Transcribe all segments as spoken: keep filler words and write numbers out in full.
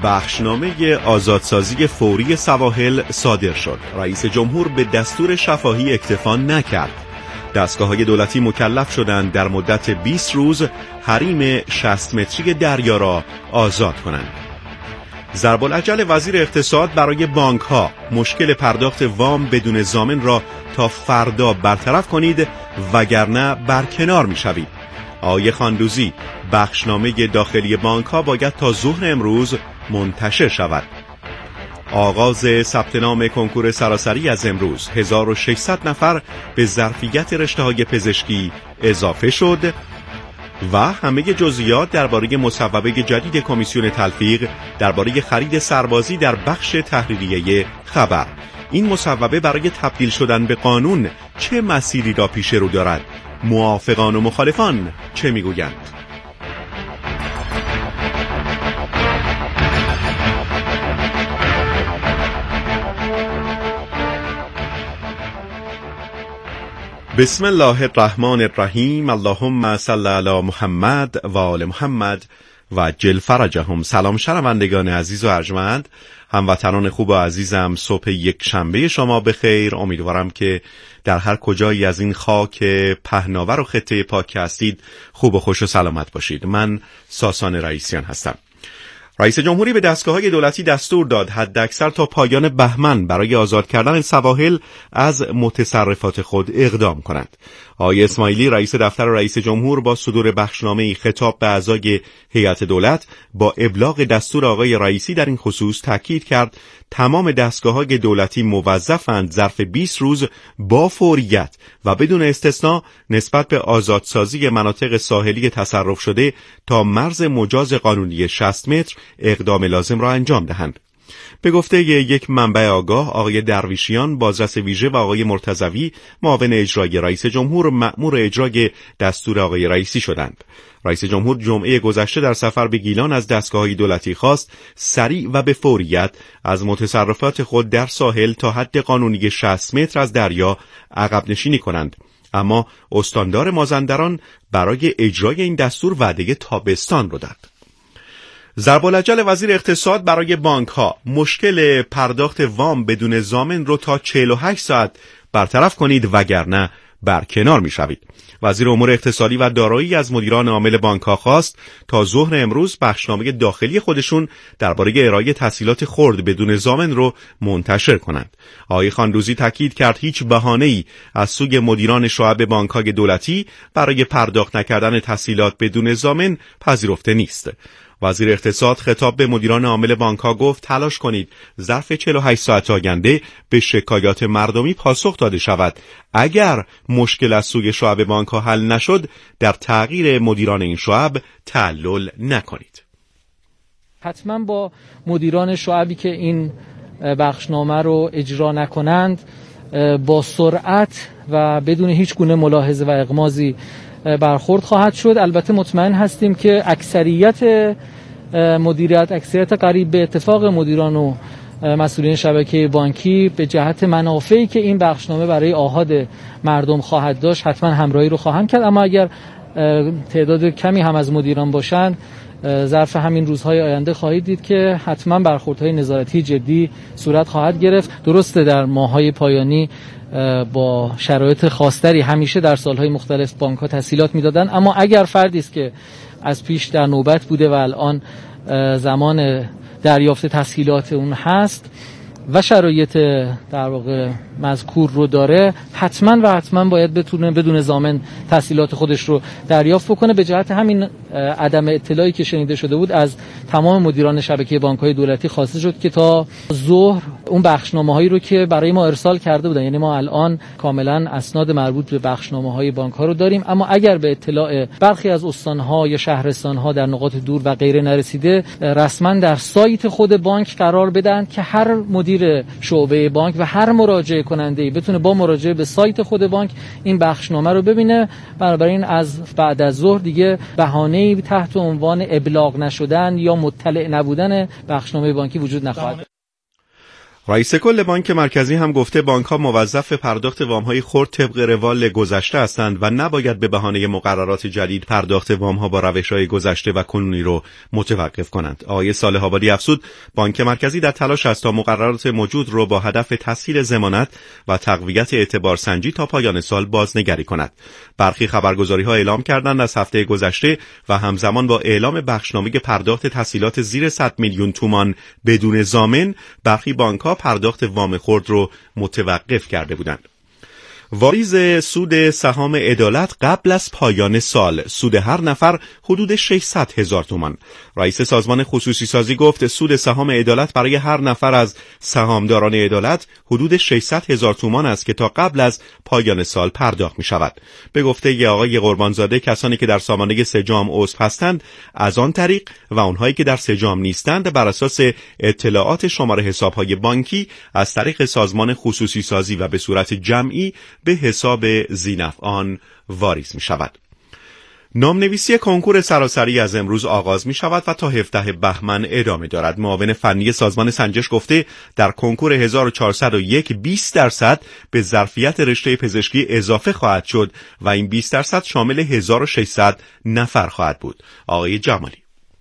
بخشنامه آزادسازی فوری سواحل صادر شد. رئیس جمهور به دستور شفاهی اکتفا نکرد. دستگاه‌های دولتی مکلف شدند در مدت بیست روز حریم شصت متری دریا را آزاد کنند. ضرب العجل وزیر اقتصاد برای بانک‌ها: مشکل پرداخت وام بدون ضامن را تا فردا برطرف کنید وگرنه برکنار می‌شوید. آقای خاندوزی: بخشنامه داخلی بانک‌ها باید تا ظهر امروز منتشر شود. آغاز ثبت نام کنکور سراسری از امروز. هزار و ششصد نفر به ظرفیت رشته‌های پزشکی اضافه شد و همه جزئیات درباره مصوبه جدید کمیسیون تلفیق درباره خرید سربازی در بخش تحریریه خبر. این مصوبه برای تبدیل شدن به قانون چه مسیری را پیش رو دارد؟ موافقان و مخالفان چه میگویند؟ بسم الله الرحمن الرحیم. اللهم صل علی محمد و آل محمد و جل فرجهم. سلام شنوندگان عزیز و ارجمند، هموطنان خوب و عزیزم، صبح یک شنبه شما بخیر. امیدوارم که در هر کجایی از این خاک پهناور و خطه پاک هستید خوب و خوش و سلامت باشید. من ساسان رئیسیان هستم. رئیس جمهوری به دستگاه‌های دولتی دستور داد حداکثر تا پایان بهمن برای آزاد کردن سواحل از متصرفات خود اقدام کنند. آقای اسماعیلی رئیس دفتر رئیس جمهور با صدور بخشنامه‌ای خطاب به اعضای هیئت دولت با ابلاغ دستور آقای رئیسی در این خصوص تاکید کرد تمام دستگاه‌های دولتی موظفند ظرف بیست روز با فوریت و بدون استثناء نسبت به آزادسازی مناطق ساحلی تصرف شده تا مرز مجاز قانونی شصت متر اقدام لازم را انجام دهند. به گفته یک منبع آگاه، آقای درویشیان بازرس ویژه و آقای مرتضوی معاون اجرایی رئیس جمهور مأمور اجرای دستور آقای رئیسی شدند. رئیس جمهور جمعه گذشته در سفر به گیلان از دستگاه‌های دولتی خواست سریع و به فوریت از متصرفات خود در ساحل تا حد قانونی شصت متر از دریا عقب نشینی کنند، اما استاندار مازندران برای اجرای این دستور وعده تابستان را داد. ضرب العجل وزیر اقتصاد برای بانک‌ها: مشکل پرداخت وام بدون ضامن رو تا چهل و هشت ساعت برطرف کنید وگرنه برکنار می‌شوید. وزیر امور اقتصادی و دارایی از مدیران عامل بانک‌ها خواست تا ظهر امروز بخشنامه داخلی خودشون درباره ارائه تسهیلات خرد بدون ضامن رو منتشر کنند. آقای خاندوزی تاکید کرد هیچ بهانه‌ای از سوی مدیران شعب بانک‌های دولتی برای پرداخت نکردن تسهیلات بدون ضامن پذیرفته نیست. وزیر اقتصاد خطاب به مدیران عامل بانک‌ها گفت تلاش کنید ظرف چهل و هشت ساعت آینده به شکایات مردمی پاسخ داده شود. اگر مشکل از سوی شعب بانک‌ها حل نشد در تغییر مدیران این شعب تعلل نکنید. حتما با مدیران شعبی که این بخشنامه رو اجرا نکنند با سرعت و بدون هیچ گونه ملاحظه و اغماضی برخورد خواهد شد. البته مطمئن هستیم که اکثریت مدیریت، اکثریت قریب به اتفاق مدیران و مسئولین شبکه بانکی به جهت منافعی که این بخشنامه برای آحاد مردم خواهد داشت حتما همراهی رو خواهند کرد، اما اگر تعداد کمی هم از مدیران باشند ظرف همین روزهای آینده خواهید دید که حتما برخوردهای نظارتی جدی صورت خواهد گرفت. درسته در ماه‌های پایانی با شرایط خاصتری همیشه در سالهای مختلف بانک‌ها تسهیلات میدادن، اما اگر فردی است که از پیش در نوبت بوده و الان زمان دریافت تسهیلات اون هست و شرایط در واقع مذکور رو داره، حتما و حتما باید بتونه بدون ضامن تسهیلات خودش رو دریافت بکنه. به جهت همین عدم اطلاعی که شنیده شده بود از تمام مدیران شبکه بانک‌های دولتی خواسته شد که تا ظهر اون بخشنامه‌هایی رو که برای ما ارسال کرده بودن، یعنی ما الان کاملا اسناد مربوط به بخشنامه‌های بانک‌ها رو داریم، اما اگر به اطلاع برخی از استان‌ها یا شهرستان‌ها در نقاط دور و غیره نرسیده، رسما در سایت خود بانک قرار بدن که هر مدیر شعبه بانک و هر مراجعه کننده‌ای بتونه با مراجعه به سایت خود بانک این بخشنامه رو ببینه. بنابراین از بعد از ظهر دیگه بهانه‌ای تحت عنوان ابلاغ نشدن یا مطلع نبودن بخشنامه بانکی وجود نخواهد. رئیس کل بانک مرکزی هم گفته بانک‌ها موظف پرداخت وام‌های خرد طبق روال گذشته هستند و نباید به بهانه مقررات جدید پرداخت وام‌ها با روش‌های گذشته و کنونی رو متوقف کنند. آقای صالح آبادی افزود بانک مرکزی در تلاش است تا مقررات موجود رو با هدف تسهیل ضمانت و تقویت اعتبارسنجی تا پایان سال بازنگری کند. برخی خبرگزاری‌ها اعلام کردند از هفته گذشته و همزمان با اعلام بخشنامه پرداخت تسهیلات زیر صد میلیون تومان بدون ضامن، برخی بانک‌ها پرداخت وام خرد رو متوقف کرده بودند. واریز سود سهام عدالت قبل از پایان سال، سود هر نفر حدود ششصد هزار تومان. رئیس سازمان خصوصی سازی گفت سود سهام عدالت برای هر نفر از سهامداران عدالت حدود ششصد هزار تومان است که تا قبل از پایان سال پرداخت می شود. به گفته ی آقای قربانزاده کسانی که در سامانه سجام عضو هستند از آن طریق و اونهایی که در سجام نیستند بر اساس اطلاعات شماره حساب‌های بانکی از طریق سازمان خصوصی سازی و به صورت جمعی به حساب ذینفعان واریز می شود. نامنویسی کنکور سراسری از امروز آغاز می شود و تا هفدهم بهمن ادامه دارد. معاون فنی سازمان سنجش گفته در کنکور هزار و چهارصد و یک بیست درصد به ظرفیت رشته پزشکی اضافه خواهد شد و این بیست درصد شامل هزار و ششصد نفر خواهد بود. آقای جمالی: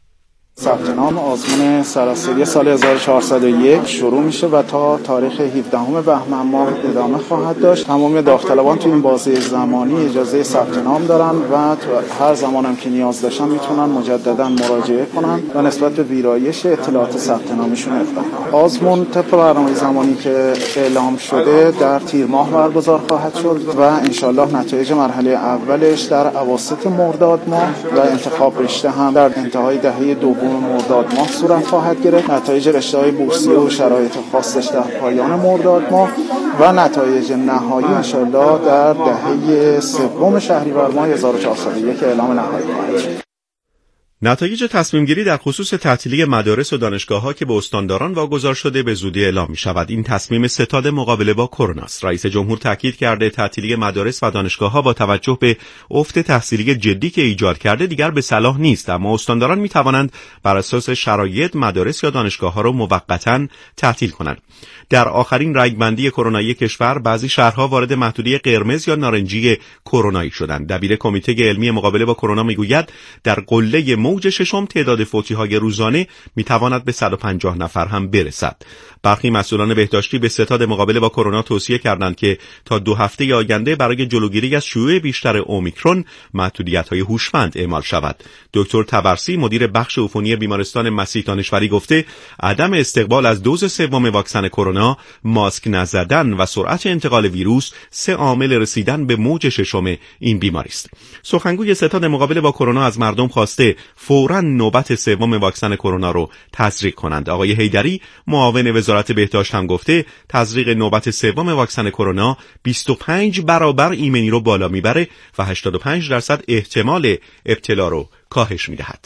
ثبت نام آزمون سراسری سال هزار و چهارصد و یک شروع میشه و تا تاریخ هفدهم بهمن ماه ادامه خواهد داشت. تمام داوطلبان تو این بازه زمانی اجازه ثبت نام دارن و هر زمان هم که نیاز داشتن میتونن مجددا مراجعه کنن و نسبت به ویرایش اطلاعات ثبت نامشون اطلاع کنن. آزمون طبق برنامه زمانی که اعلام شده در تیر ماه برگزار خواهد شد و انشالله نتایج مرحله اولش در اواسط مرداد ماه و انتخاب رشته هم در انتهای دهه دوم مرداد ماه صورت خواهد گرفت. نتایج رشته‌های بورسیه و شرایط خاصش در پایان مرداد ماه و نتایج نهایی انشالله در دهه سوم شهریور ماه هزار و چهارصد و یک اعلام نهایی خواهد شد. نتایج تصمیم گیری در خصوص تعطیلی مدارس و دانشگاه‌ها که به استانداران واگذار شده به زودی اعلام می‌شود. این تصمیم ستاد مقابله با کرونا است. رئیس جمهور تاکید کرده تعطیلی مدارس و دانشگاه‌ها با توجه به افت تحصیلی جدی که ایجاد کرده دیگر به صلاح نیست، اما استانداران می‌توانند بر اساس شرایط مدارس یا دانشگاه‌ها را موقتاً تعطیل کنند. در آخرین رنگبندی کرونایی کشور بعضی شهرها وارد محدوده قرمز یا نارنجی کرونایی شدند. دبیر کمیته علمی مقابله با کرونا میگوید در قله موج ششم تعداد فوتی‌های روزانه میتواند به صد و پنجاه نفر هم برسد. برخی مسئولان بهداشتی به ستاد مقابله با کرونا توصیه کردند که تا دو هفته آینده برای جلوگیری از شیوع بیشتر اومیکرون محدودیت‌های هوشمند اعمال شود. دکتر تبرسی مدیر بخش عفونی بیمارستان مسیح دانشوری گفته عدم استقبال از دوز سوم واکسن کرونا، ماسک نزدن و سرعت انتقال ویروس سه عامل رسیدن به موج ششم این بیماری است. سخنگوی ستاد مقابله با کرونا از مردم خواسته فوراً نوبت سوم واکسن کرونا رو تزریق کنند. آقای حیدری معاون وزارت بهداشت هم گفته تزریق نوبت سوم واکسن کرونا بیست و پنج برابر ایمنی رو بالا میبره و هشتاد و پنج درصد احتمال ابتلا رو کاهش میدهد.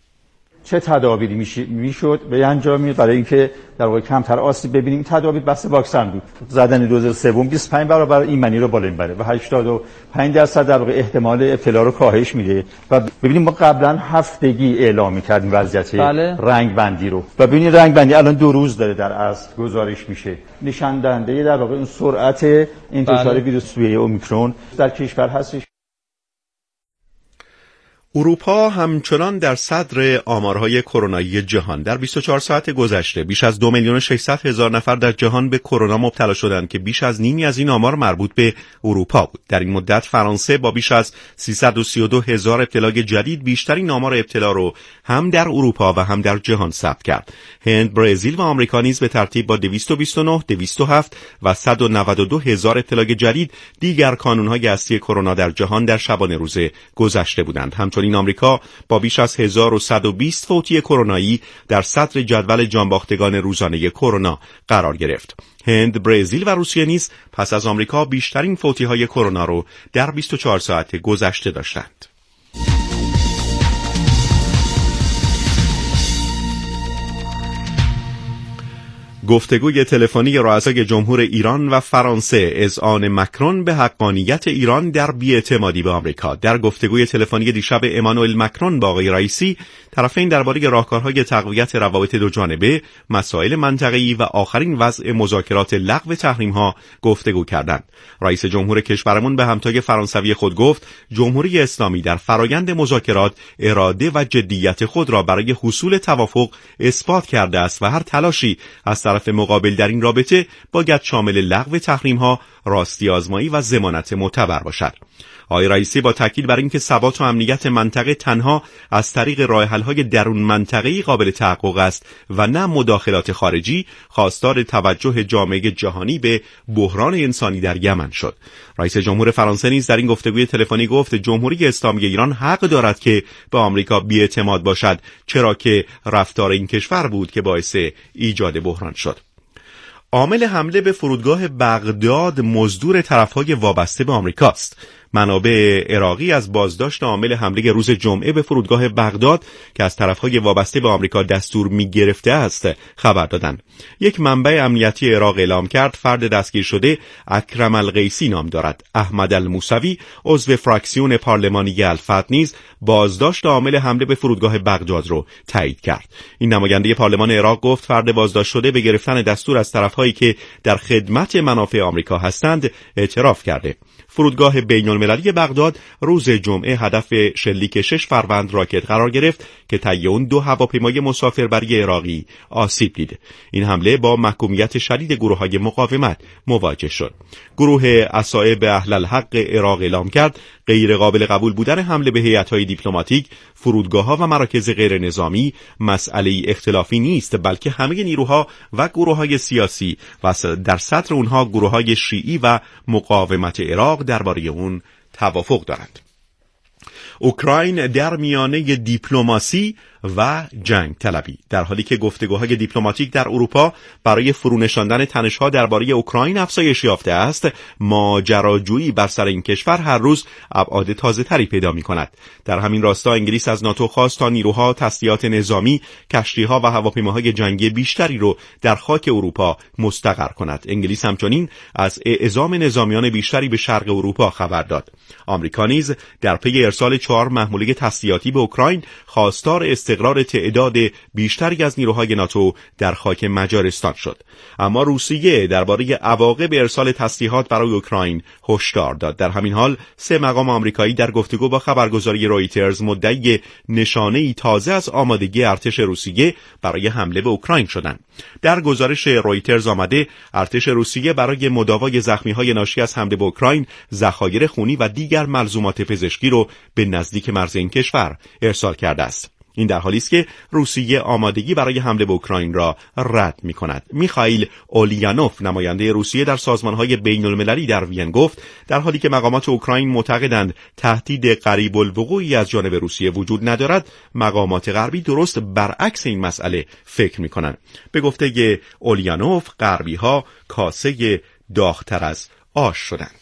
چه تدابیری میشد به انجام میاد برای اینکه در واقع کمتر آسیب ببینیم؟ تدابیر بحث واکسن بود. زدن دوز سوم بیست و پنج برابر ایمنی رو بالا میبره و هشتاد و پنج درصد در واقع احتمال ابتلا رو کاهش میده. و ببینیم ما قبلا هفتگی اعلام میکردیم وضعیت بله. رنگ بندی رو و ببینید رنگ بندی الان دو روز داره در اصل گزارش میشه. نشان دهنده در واقع اون سرعت انتشار بله. ویروس توی اومیکرون در کشور هستش. اروپا همچنان در صدر آمارهای کرونایی جهان. در بیست و چهار ساعت گذشته بیش از دو میلیون و ششصد هزار نفر در جهان به کرونا مبتلا شدند که بیش از نیمی از این آمار مربوط به اروپا بود. در این مدت فرانسه با بیش از سیصد و سی و دو هزار ابتلای جدید بیشترین آمار ابتلا رو هم در اروپا و هم در جهان ثبت کرد. هند، برزیل و آمریکا نیز به ترتیب با دویست و بیست و نه، دویست و هفت و صد و نود و دو هزار ابتلای جدید دیگر کانون‌های اصلی کرونا در جهان در شبانه روز گذشته بودند. همچنین این آمریکا با بیش از هزار و صد و بیست فوتی کرونایی در صدر جدول جانباختگان روزانه کرونا قرار گرفت. هند، برزیل و روسیه نیز پس از آمریکا بیشترین فوتی‌های کرونا رو در بیست و چهار ساعت گذشته داشتند. گفتگوی تلفنی رؤسای جمهور ایران و فرانسه، اذعان مکرون به حقانیت ایران در بی‌اعتمادی به آمریکا. در گفتگوی تلفنی دیشب امانوئل مکرون با آقای رئیسی، طرفین درباره راهکارهای تقویت روابط دوجانبه، مسائل منطقه‌ای و آخرین وضع مذاکرات لغو تحریم‌ها گفتگو کردند. رئیس جمهور کشورمون به همتای فرانسوی خود گفت جمهوری اسلامی در فرایند مذاکرات اراده و جدیت خود را برای حصول توافق اثبات کرده است و هر تلاشی از طرف مقابل در این رابطه باید شامل لغو تحریم‌ها، راستی آزمایی و ضمانت معتبر باشد. آقای رئیسی با تاکید بر اینکه ثبات و امنیت منطقه تنها از طریق راه‌حل‌های درون منطقه‌ای قابل تحقق است و نه مداخلات خارجی، خواستار توجه جامعه جهانی به بحران انسانی در یمن شد. رئیس جمهور فرانسه نیز در این گفتگوی تلفنی گفت جمهوری اسلامی ایران حق دارد که به آمریکا بی‌اعتماد باشد، چرا که رفتار این کشور بود که باعث ایجاد بحران شد. عامل حمله به فرودگاه بغداد مزدور طرف‌های وابسته به آمریکاست. منابع عراقی از بازداشت عامل حمله روز جمعه به فرودگاه بغداد که از طرف‌های وابسته به آمریکا دستور می‌گرفته است خبر دادند. یک منبع امنیتی عراق اعلام کرد فرد دستگیر شده اکرم القیسی نام دارد. احمد الموسوی عضو فراکسیون پارلمانی الفتح نیز بازداشت عامل حمله به فرودگاه بغداد را تایید کرد. این نماینده پارلمان عراق گفت فرد بازداشت شده به گرفتن دستور از طرف‌هایی که در خدمت منافع آمریکا هستند اعتراف کرده. فرودگاه بین‌المللی بغداد روز جمعه هدف شلیک شش فروند راکت قرار گرفت که طی اون دو هواپیمای مسافربری عراقی آسیب دید. این حمله با محکومیت شدید گروه‌های مقاومت مواجه شد. گروه اصائب اهل الحق عراق اعلام کرد غیر قابل قبول بودن حمله به هیئت‌های دیپلماتیک، فرودگاه‌ها و مراکز غیر نظامی مسئله اختلافی نیست، بلکه همه نیروها و گروه‌های سیاسی و در سطر اونها گروه‌های شیعی و مقاومت عراق درباره اون توافق دارند. اوکراین در میانه دیپلماسی و جنگ طلبی، در حالی که گفتگوهای دیپلماتیک در اروپا برای فرونشاندن تنش‌ها درباره اوکراین افزایش یافته است، ماجراجویی بر سر این کشور هر روز ابعاد تازه‌تری پیدا می‌کند. در همین راستا انگلیس از ناتو خواست تا نیروها، تسلیحات نظامی، کشتی‌ها و هواپیماهای جنگی بیشتری رو در خاک اروپا مستقر کند. انگلیس همچنین از اعزام نظامیان بیشتری به شرق اروپا خبر داد. آمریکا نیز در پی ارسال چهار محموله تسلیحاتی به اوکراین خواستار استقرار تعداد بیشتری از نیروهای ناتو در خاک مجارستان شد. اما روسیه درباره عواقب ارسال تسلیحات برای اوکراین هشدار داد. در همین حال سه مقام آمریکایی در گفتگو با خبرگزاری رویترز مدعی نشانه‌ای تازه از آمادگی ارتش روسیه برای حمله به اوکراین شدند. در گزارش رویترز آمده ارتش روسیه برای مداوای زخمی‌های ناشی از حمله به اوکراین ذخایر خونی و دیگر ملزومات پزشکی رو به نزدیک مرز این کشور ارسال کرده است. این در حالی است که روسیه آمادگی برای حمله به اوکراین را رد می‌کند. میخائیل اولیانوف نماینده روسیه در سازمان‌های بین‌المللی در وین گفت در حالی که مقامات اوکراین معتقدند تهدید قریب الوقوعی از جانب روسیه وجود ندارد، مقامات غربی درست برعکس این مسئله فکر می‌کنند. به گفته اولیانوف غربی‌ها کاسه داغ‌تر از آش شدند.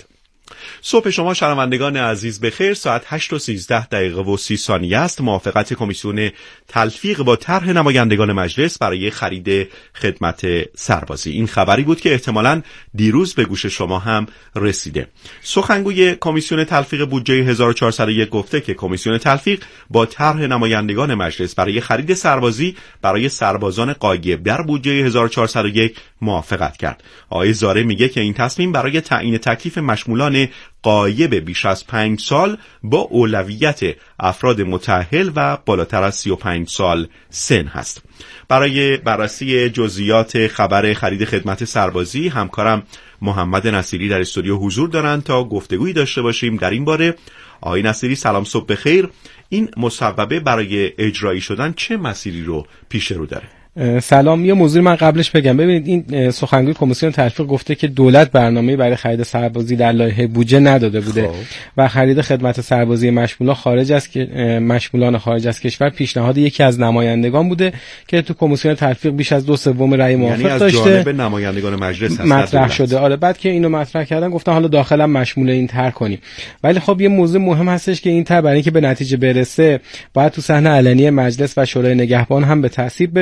صبح شما شنوندگان عزیز بخیر. ساعت هشت و سیزده دقیقه و سی ثانیه است. موافقت کمیسیون تلفیق با طرح نمایندگان مجلس برای خرید خدمت سربازی. این خبری بود که احتمالاً دیروز به گوش شما هم رسیده. سخنگوی کمیسیون تلفیق بودجه هزار و چهارصد و یک گفته که کمیسیون تلفیق با طرح نمایندگان مجلس برای خرید سربازی برای سربازان غایب در بودجه هزار و چهارصد و یک موافقت کرد. آقای زاره میگه که این تصمیم برای تعیین تکلیف مشمولان غایب بیش از پنج سال با اولویت افراد متأهل و بالاتر از سی و پنج سال سن هست. برای بررسی جزئیات خبر خرید خدمت سربازی همکارم محمد نصیری در استودیو حضور دارند تا گفتگویی داشته باشیم در این باره. آقای نصیری سلام، صبح بخیر. این مصوبه برای اجرایی شدن چه مسیری رو پیش رو داره؟ سلام. یه موضوع من قبلش بگم. ببینید این سخنگوی کمیسیون تلفیق گفته که دولت برنامه‌ای برای خرید سربازی در لایحه بودجه نداده بوده خوب. و خرید خدمت سربازی مشمولان خارج از مشمولان خارج از کشور پیشنهاد یکی از نمایندگان بوده که تو کمیسیون تلفیق بیش از دو سوم رأی موافق یعنی داشته. یعنی از جانب نمایندگان مجلس هست مطرح شده. آره، بعد که اینو مطرح کردن گفتن حالا داخلا مشمول این طرح کنیم. ولی خب یه موضوع مهم هستش که این طرح برای اینکه به نتیجه برسه باید تو صحنه علنی مجلس و شورای نگهبان هم به تصویب برسه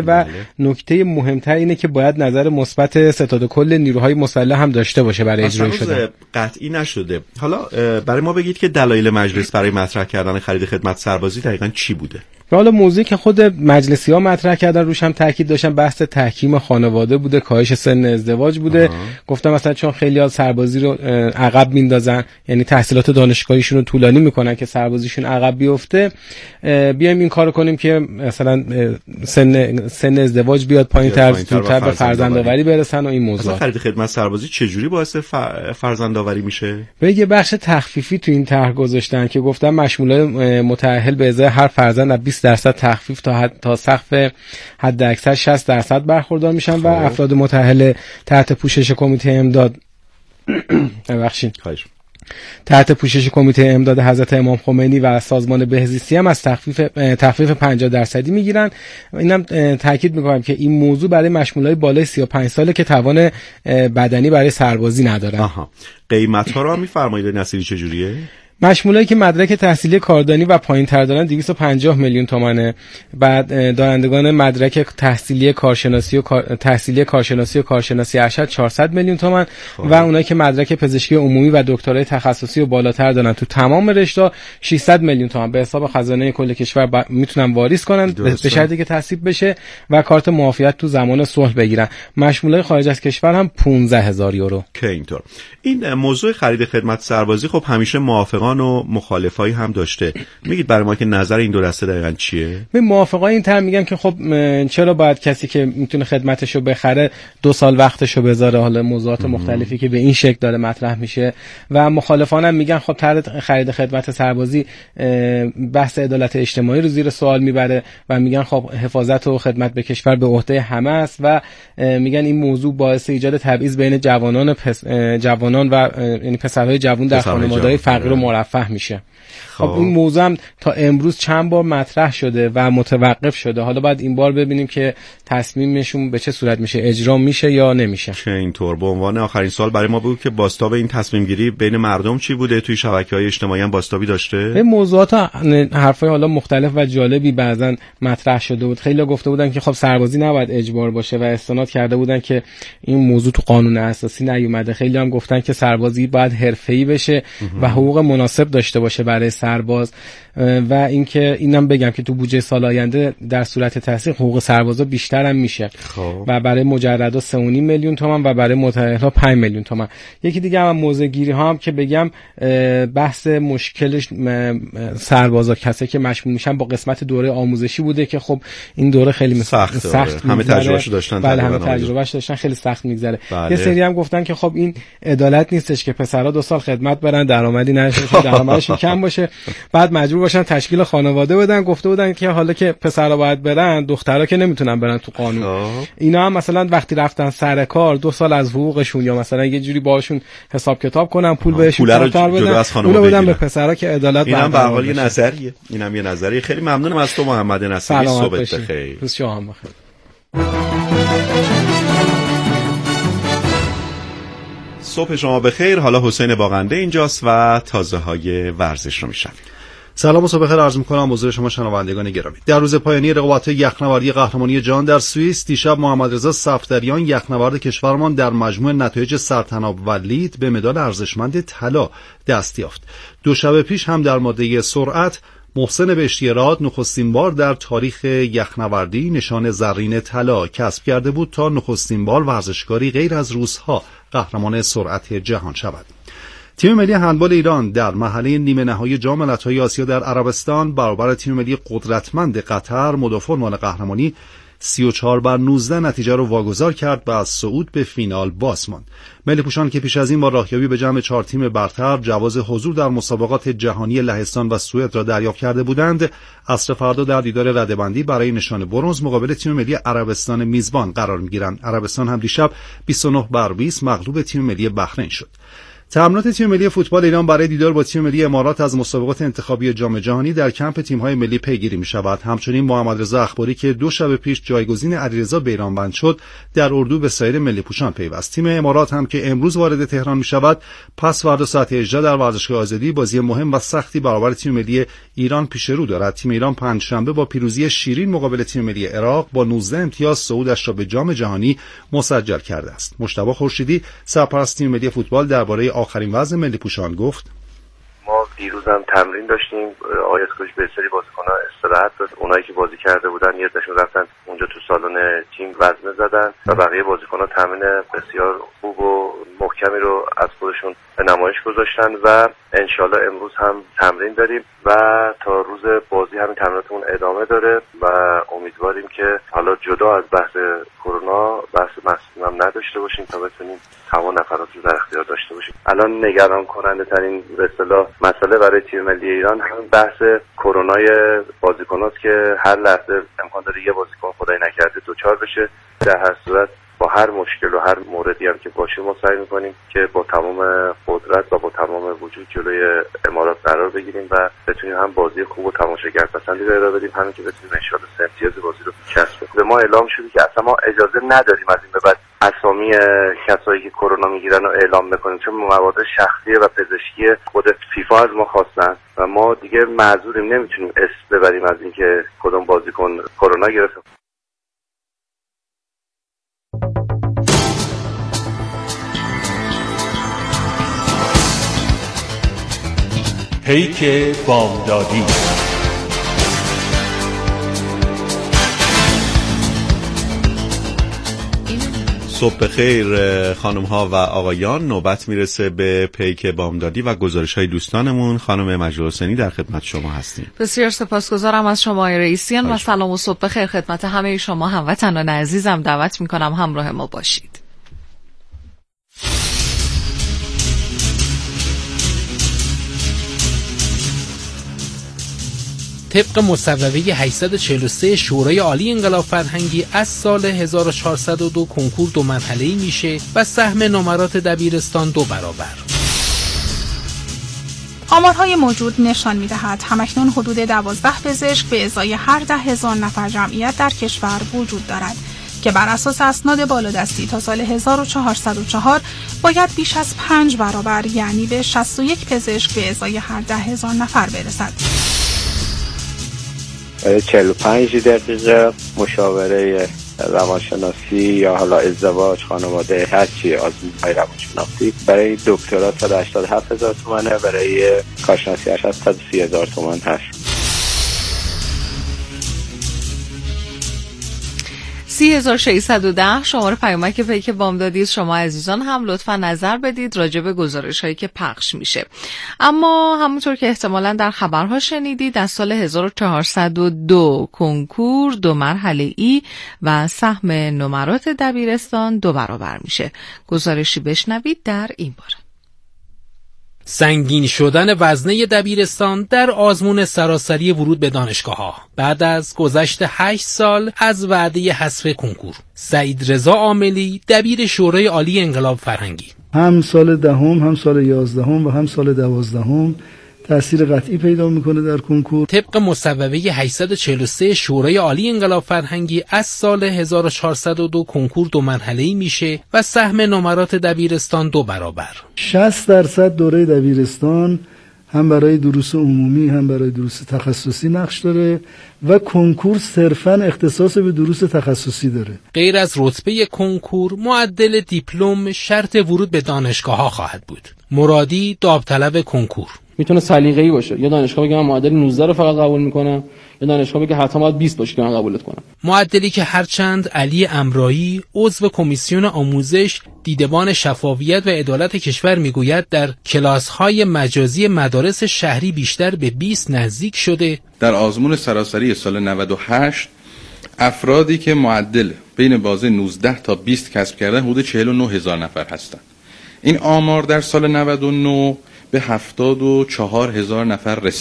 و نکته مهمتر اینه که باید نظر مثبت ستاد کل نیروهای مسلح هم داشته باشه برای اجرای شدن. قطعی نشده. حالا برای ما بگید که دلایل مجلس برای مطرح کردن خرید خدمت سربازی دقیقاً چی بوده؟ حالا موضوعی که خود مجلسی ها مطرح کردن روش هم تاکید داشتن بحث تحکیم خانواده بوده، کاهش سن ازدواج بوده. آه. گفتم مثلا چون خیلی ها سربازی رو عقب میندازن، یعنی تحصیلات دانشگاهیشون رو طولانی میکنن که سربازیشون عقب بیفته، بیایم این کارو کنیم که مثلا سن سن ازدواج بیاد پایین‌تر، زودتر به فرزندآوری برسن و این موضوع. خرید خدمت سربازی چه جوری باعث فرزندآوری میشه؟ به یه بخش تخفیفی تو این طرح گذاشتن که گفتم مشمولای متأهل به ازای هر فرزند از بیست درصد تخفیف تا حد تا سقف حد اکثر شصت درصد برخوردار میشن و افراد متأهل تحت پوشش کمیته امداد ببخشید تحت پوشش کمیته امداد حضرت امام خمینی و سازمان بهزیستی هم از تخفیف تخفیف پنجاه درصدی میگیرن. اینم تاکید میکنم که این موضوع برای مشمولای بالای سی و پنج ساله که توان بدنی برای سربازی ندارن. آها. قیمت ها رو میفرمایید نصیری چجوریه؟ مشمولایی که مدرک تحصیلی کاردانی و پایین‌تر دارن دویست و پنجاه میلیون تومانه. بعد دارندگان مدرک تحصیلی کارشناسی و کار... تحصیلی کارشناسی و کارشناسی ارشد چهارصد میلیون تومان و اونایی که مدرک پزشکی عمومی و دکترای تخصصی و بالاتر دارن تو تمام رشته‌ها ششصد میلیون تومان به حساب خزانه کل کشور ب... میتونن واریز کنن به شرطی که تصویب بشه و کارت معافیت تو زمان صلح بگیرن. مشمولای خارج از کشور هم پانزده هزار یورو. که اینطور. این موضوع خرید خدمت سربازی خب همیشه موافقان و مخالفایی هم داشته. میگید برای ما که نظر این دو دسته دقیقاً چیه؟ به موافقای این طرح میگن که خب چرا باید کسی که میتونه خدمتشو بخره دو سال وقتشو بذاره، حالا موضوعات مختلفی که به این شکل داره مطرح میشه. و مخالفان هم میگن خب طرح خرید خدمت سربازی بحث عدالت اجتماعی رو زیر سوال میبره و میگن خب حفاظت و خدمت به کشور به عهده همه است و میگن این موضوع باعث ایجاد تبعیض بین جوانان پس جوانان و یعنی پسرهای جوان در خانواده‌های فقیر و مرفه میشه. خب این موضوع هم تا امروز چند بار مطرح شده و متوقف شده. حالا باید این بار ببینیم که تصمیمشون به چه صورت میشه، اجرا میشه یا نمیشه. چه اینطور. به عنوان آخرین سوال برای ما بگو که بازتاب این تصمیم گیری بین مردم چی بوده؟ توی شبکه‌های اجتماعی هم بازتابی داشته؟ این موضوعات حرفای حالا مختلف و جالبی بعضن مطرح شده بود. خیلی گفته بودن که خب سربازی نباید اجبار باشه و استناد کرده بودن که این موضوع تو قانون اساسی نیومده. خیلی هم گفتن که سربازی باید حرفه‌ای بشه و حقوق مناسب داشته باشه برای سرباز و اینکه اینم بگم که تو بودجه سال آینده در صورت تحصیل حقوق سربازا بیشتر هم میشه خب. و برای مجردا سه و نیم میلیون تومان و برای متأهل‌ها پنج میلیون تومان. یکی دیگه هم موضوع گیری ها هم که بگم بحث مشکلش سربازا کسایی که مشمول میشن با قسمت دوره آموزشی بوده که خب این دوره خیلی سخت سخت همه تجربهشو داشتن. بله همه تجربهش داشتن، خیلی سخت میگذره. یه سری هم گفتن که خب این عدالت نیستش که پسرا دو سال خدمت برن درآمدی نشه، درآمدشون کم باشه بعد مجبور باشن تشکیل خانواده بدن. گفته بودن که حالا که پسرا باید برن دخترها که نمیتونن برن تو قانون. اینا هم مثلا وقتی رفتن سر کار دو سال از حقوقشون یا مثلا یه جوری باهاشون حساب کتاب کنن پول بهشون کمتر بدن، اونو بدن به پسرا که عدالت اینم به حال یه نظریه. اینم یه نظریه. خیلی ممنونم از تو محمد نصیری. صبحت بخیر. روز شما بخیر. صبح شما بخیر. حالا حسین باغنده اینجاست و تازه های ورزش رو میشنویم. سلام و صبح بخیر عرض می‌کنم حضور شما شنوندگان گرامی. در روز پایانی رقابت یخنوردی قهرمانی جهان در سوئیس دیشب محمد رضا صفدریان یخنورد کشورمان در مجموع نتایج سرطناب و لید به مدال ارزشمند طلا دست یافت. دو شب پیش هم در ماده سرعت محسن بهشتی‌راد نخستین بار در تاریخ یخنوردی نشان زرین طلا کسب کرده بود تا نخستین بار ورزشکاری غیر از روس‌ها قهرمان سرعت جهان شود. تیم ملی هندبال ایران در مرحله نیمه نهایی جام ملت‌های آسیا در عربستان برابر تیم ملی قدرتمند قطر مدافع عنوان قهرمانی سی و چهار بر نوزده نتیجه رو واگذار کرد و از صعود به فینال باز ماند. ملی پوشان که پیش از این با راهیابی به جمع چهار تیم برتر جواز حضور در مسابقات جهانی لهستان و سوئد را دریافت کرده بودند، عصر فردا در دیدار رده‌بندی برای نشان برنز مقابل تیم ملی عربستان میزبان قرار می‌گیرند. عربستان هم دیشب بیست و نه بر بیست مغلوب تیم ملی بحرین شد. تمرینات تیم ملی فوتبال ایران برای دیدار با تیم ملی امارات از مسابقات انتخابی جام جهانی در کمپ تیم‌های ملی پیگیری می‌شود. همچنین محمد رضا اخباری که دو شب پیش جایگزین علیرضا بیرانوند شد، در اردو به سایر ملی پوشان پیوست. تیم امارات هم که امروز وارد تهران می‌شود، پس فردا ساعت هجده در ورزشگاه آزادی بازی مهم و سختی برابر تیم ملی ایران پیش رو دارد. تیم ایران پنجشنبه با پیروزی شیرین مقابل تیم ملی عراق با نوزده امتیاز صعودش را به جام جهانی مسجل کرده است. مجتبی خورشیدی سرپرست تیم ملی فوتبال درباره آخرین وضع ملی پوشان گفت: ما دیروز هم تمرین داشتیم، آقای اسکوچ به سری بازیکن‌ها استراحت داد. اونایی که بازی کرده بودن یه دشون رفتن اونجا تو سالن تیم وزنه زدن و بقیه بازیکن‌ها تمرین بسیار خوب و محکمی رو از خودشون به نمایش گذاشتن و انشالله امروز هم تمرین داریم و تا روز بازی همین تمریناتمون ادامه داره و امیدواریم که حالا جدا از بحث کرونا بحث مصدوم هم نداشته باشیم تا بتونیم تمام نفرات رو در اختیار داشته باشیم. الان نگران کننده ترین به اصطلاح مسئله برای تیم ملی ایران همین بحث کرونای بازیکناست که هر لحظه امکان داره یه بازیکن خدای نکرده دوچار بشه. در هر صورت با هر مشکل و هر موردی هم که باشه ما سعی می‌کنیم که با تمام قدرت و با تمام وجود جلوی امارات قرار بگیریم و بتونیم هم بازی خوب و تماشاگرپسندی رو ارائه بدیم، همین که بتونیم ان شاءالله سه امتیاز بازی رو کسب کنیم. به ما اعلام شده که اصلا ما اجازه نداریم از این به بعد اسامی کسایی که کرونا میگیرن رو اعلام بکنیم، چون مواد شخصی و پزشکی خود فیفا از ما خواستن و ما دیگه معذوریم، نمیتونیم اسم ببریم از اینکه کدوم بازیکن کرونا گرفته. پیک بامدادی. صبح بخیر خانم ها و آقایان، نوبت میرسه به پیک بامدادی و گزارش های دوستانمون. خانم مجید حسینی در خدمت شما هستیم. بسیار سپاسگزارم از شما رئیسیان و سلام و صبح بخیر خدمت همه شما هموطنان عزیزم. دعوت میکنم همراه ما باشید. طبق مصوبه هشتصد و چهل و سه شورای عالی انقلاب فرهنگی از سال هزار و چهارصد و دو کنکور دو مرحله‌ای میشه و سهم نمرات دبیرستان دو برابر. آمارهای موجود نشان می‌دهد همکنون حدود دوازده پزشک به ازای هر ده هزار نفر جمعیت در کشور وجود دارد که بر اساس اسناد بالادستی تا سال هزار و چهارصد و چهار باید بیش از پنج برابر یعنی به شصت و یک پزشک به ازای هر ده هزار نفر برسد. چهل و پنج دقیقه مشاوره روانشناسی یا حالا ازدواج، خانواده، هرچی آزمون‌های روانشناسی. برای دکترا تا هشتاد و هفت هزار تومانه، برای کارشناسی ارشد تا سی هزار تومان هست. سی هزار و ششصد و ده شماره پیامک پیک بامدادی. شما عزیزان هم لطفا نظر بدید راجع به گزارش هایی که پخش میشه. اما همونطور که احتمالاً در خبرها شنیدید از سال هزار و چهارصد و دو کنکور دو مرحله ای و سهم نمرات دبیرستان دو برابر میشه. گزارشی بشنوید در این باره. سنگین شدن وزنه دبیرستان در آزمون سراسری ورود به دانشگاه‌ها بعد از گذشت هشت سال از وعده حذف کنکور. سعید رضا عاملی، دبیر شورای عالی انقلاب فرهنگی: هم سال دهم، هم سال یازدهم و هم سال دوازدهم تأثیر قطعی پیدا میکنه در کنکور. طبق مصوبه هشتصد و چهل و سه شورای عالی انقلاب فرهنگی از سال هزار و چهارصد و دو کنکور دو مرحله‌ای میشه و سهم نمرات دبیرستان دو برابر. شصت درصد دوره دبیرستان هم برای دروس عمومی هم برای دروس تخصصی نقش داره و کنکور صرفاً اختصاص به دروس تخصصی داره. غیر از رتبه کنکور، معدل دیپلم شرط ورود به دانشگاه‌ها خواهد بود. مرادی، داوطلب کنکور: میتونه سلیقه‌ای باشه. یا دانشگاه بگه من معدل نوزده رو فقط قبول میکنم، یا دانشگاه بگه حتما باید بیست باشه که من قبولت کنم. معدلی که هرچند علی امرایی عضو کمیسیون آموزش دیدبان شفافیت و عدالت کشور میگوید در کلاس‌های مجازی مدارس شهری بیشتر به بیست نزدیک شده، در آزمون سراسری سال نود و هشت افرادی که معدل بین بازه نوزده تا بیست کسب کردن حدود چهل و نه هزار نفر هستند. این آمار در سال نود و نه به هفتاد و چهار هزار نفر رسیده.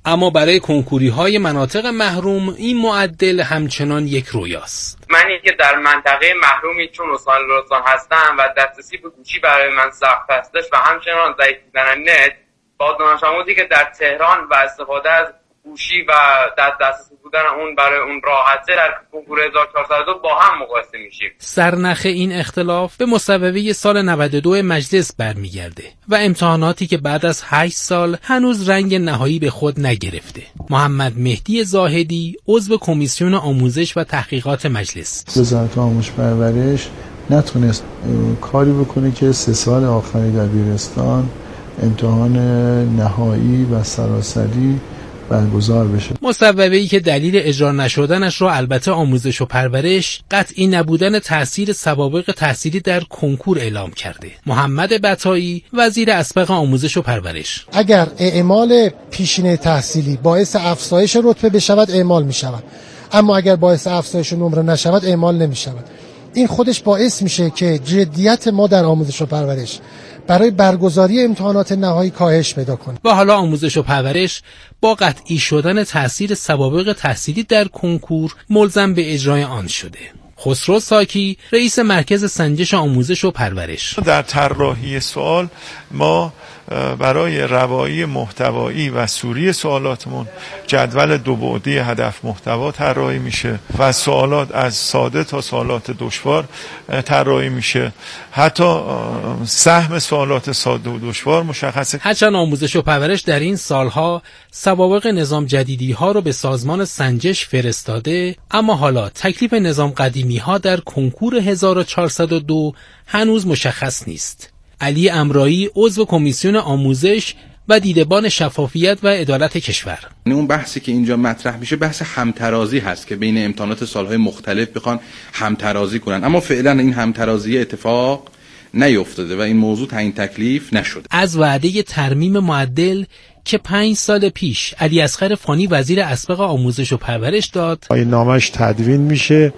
اما برای کنکوری‌های مناطق محروم این معدل همچنان یک رویاست. منی که در منطقه محرومی چون استان لرستان هستم و دسترسی به گوشی برای من سخت هستش و همچنان ضعیف بودن نت، با دانش آموزی که در تهران و استفاده از گوشی و در دسترسی بودن اون برای اون راحته در کنکور هزار و چهارصد و دو با هم مقایسه میشیم. سرنخ این اختلاف به مصوبه سال نود و دو مجلس برمیگرده و امتحاناتی که بعد از هشت سال هنوز رنگ نهایی به خود نگرفته. محمد مهدی زاهدی، عضو کمیسیون آموزش و تحقیقات مجلس. وزارت آموزش و پرورش نتونست کاری بکنه که سه سال آخری دبیرستان امتحان نهایی و سراسری برگزار بشه. مصوبه‌ای که دلیل اجرا نشدنش را البته آموزش و پرورش قطعی نبودن تأثیر سوابق تحصیلی در کنکور اعلام کرده. محمد بطایی، وزیر اسبق آموزش و پرورش: اگر اعمال پیشینه تحصیلی باعث افزایش رتبه بشود اعمال می شود، اما اگر باعث افزایش نمره نشود اعمال نمی شود. این خودش باعث میشه که جدیت ما در آموزش و پرورش برای برگزاری امتحانات نهایی کاهش پیدا کنه. و حالا آموزش و پرورش با قطعی شدن تأثیر سوابق تحصیلی در کنکور ملزم به اجرای آن شده. خسرو ساکی، رئیس مرکز سنجش آموزش و پرورش: در طراحی سوال ما برای روایی محتوایی و سوری سوالاتمون جدول دو بعدی هدف محتوا طراحی میشه و سوالات از ساده تا سوالات دشوار طراحی میشه. حتی سهم سوالات ساده و دشوار مشخصه. هرچند آموزش و پرورش در این سالها سوابق نظام جدیدی ها رو به سازمان سنجش فرستاده، اما حالا تکلیف نظام قدیمی ها در کنکور هزار و چهارصد و دو هنوز مشخص نیست. علی امرایی، عضو کمیسیون آموزش و دیدبان شفافیت و عدالت کشور: اون بحثی که اینجا مطرح میشه بحث همترازی هست که بین امتحانات سالهای مختلف بخوان همترازی کنن، اما فعلا این همترازی اتفاق نیفتاده و این موضوع تعیین تکلیف نشده. از وعده ترمیم معدل که پنج سال پیش علی اصغر فانی وزیر اسبق آموزش و پرورش داد، این نامش تدوین میشه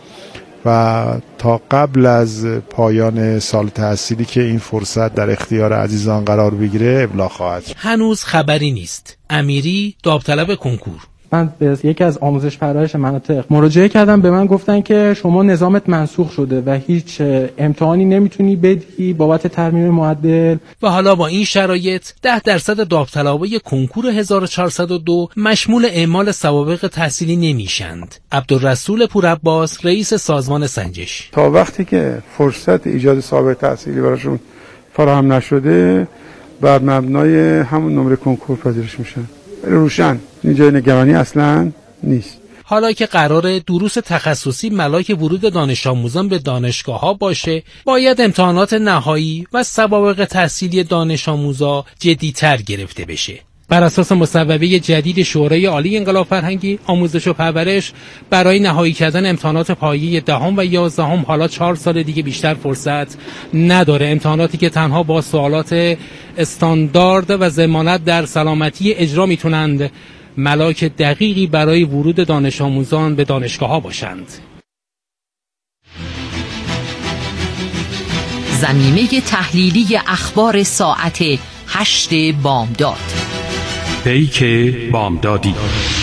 و تا قبل از پایان سال تحصیلی که این فرصت در اختیار عزیزان قرار بگیره ابلاغ خواهد شد. هنوز خبری نیست. امیری، داوطلب کنکور: من به یکی از آموزش پرورش مناطق مراجعه کردم، به من گفتن که شما نظامت منسوخ شده و هیچ امتحانی نمیتونی بدی بابت ترمیم معدل. و حالا با این شرایط ده درصد داوطلبای کنکور هزار و چهارصد و دو مشمول اعمال سوابق تحصیلی نمیشند. عبدالرسول پورعباس، رئیس سازمان سنجش: تا وقتی که فرصت ایجاد سوابق تحصیلی براشون فراهم نشده بر مبنای همون نمره کنکور پذیرش میشن. روشن این جای نگرانی اصلا نیست. حالا که قرار دروس تخصصی ملاک ورود دانش آموزان به دانشگاه ها باشه، باید امتحانات نهایی و سوابق تحصیلی دانش آموزا جدی‌تر گرفته بشه. بر اساس مصوبه جدید شورای عالی انقلاب فرهنگی آموزش و پرورش، برای نهایی کردن امتحانات پایه دهم و یازدهم حالا چهار سال دیگه بیشتر فرصت نداره. امتحاناتی که تنها با سوالات استاندارد و ضمانت در سلامتی اجرا میتونند ملاک دقیقی برای ورود دانش آموزان به دانشگاه ها باشند. زمینه تحلیلی اخبار ساعت هشت بامداد. پیک بامدادی.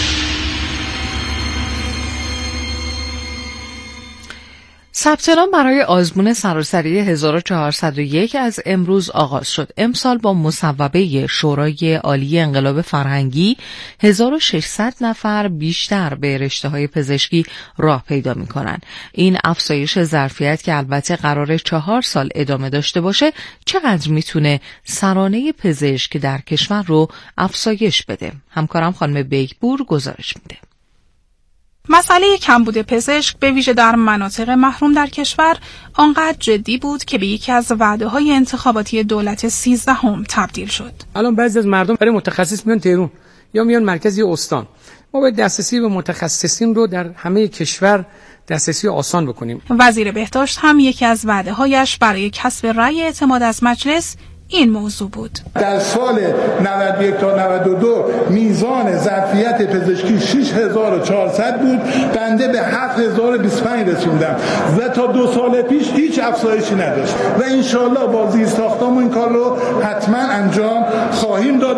ثبت نام برای آزمون سراسری هزار و چهارصد و یک از امروز آغاز شد. امسال با مصوبه شورای عالی انقلاب فرهنگی هزار و ششصد نفر بیشتر به رشته‌های پزشکی راه پیدا می‌کنند. این افزایش ظرفیت که البته قرار چهار سال ادامه داشته باشه، چقدر میتونه سرانه پزشک در کشور رو افزایش بده؟ همکارم خانم بیکپور گزارش میده. مسئله کمبود پزشک به ویژه در مناطق محروم در کشور آنقدر جدی بود که به یکی از وعده‌های انتخاباتی دولت سیزدهم تبدیل شد. الان بعضی از مردم برای متخصص میان تهران یا میان مرکز یا استان. ما باید دسترسی به متخصصین رو در همه کشور دسترسی آسان بکنیم. وزیر بهداشت هم یکی از وعده‌هایش برای کسب رأی اعتماد از مجلس این موضوع بود. در سال نود و یک تا نود و دو میزان ظرفیت پزشکی شش هزار و چهارصد بود، بنده به هفت هزار و بیست و پنج رسوندم و تا دو سال پیش هیچ افزایشی نداشت و انشالله با زیرساختمون این کار رو حتما انجام خواهیم داد.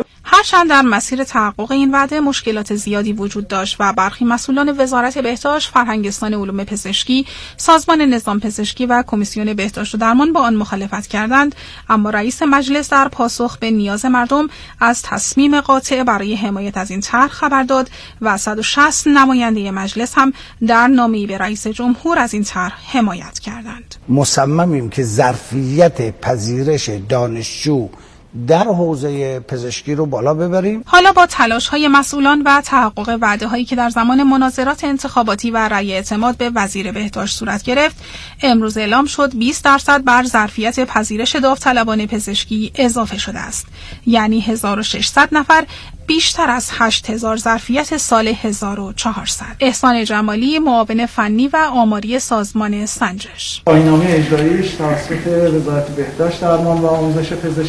هرچند در مسیر تحقق این وعده مشکلات زیادی وجود داشت و برخی مسئولان وزارت بهداشت، فرهنگستان علوم پزشکی، سازمان نظام پزشکی و کمیسیون بهداشت و درمان با آن مخالفت کردند، اما رئیس مجلس در پاسخ به نیاز مردم از تصمیم قاطع برای حمایت از این طرح خبر داد و صد و شصت نماینده مجلس هم در نامه‌ای به رئیس جمهور از این طرح حمایت کردند. مصممیم که ظرفیت پذیرش دانشجو در حوزه پزشکی رو بالا ببریم. حالا با تلاش‌های مسئولان و تحقق وعده‌هایی که در زمان مناظرات انتخاباتی و رأی اعتماد به وزیر بهداشت صورت گرفت، امروز اعلام شد بیست درصد بر ظرفیت پذیرش داوطلبان پزشکی اضافه شده است. یعنی هزار و ششصد نفر، بیشتر از هشت هزار ظرفیت سال هزار و چهارصد. احسان جمالی، معاون فنی و آماری سازمان سنجش. پایان‌نامه اجراییش توسط وزارت بهداشت، درمان و آموزش پزشکی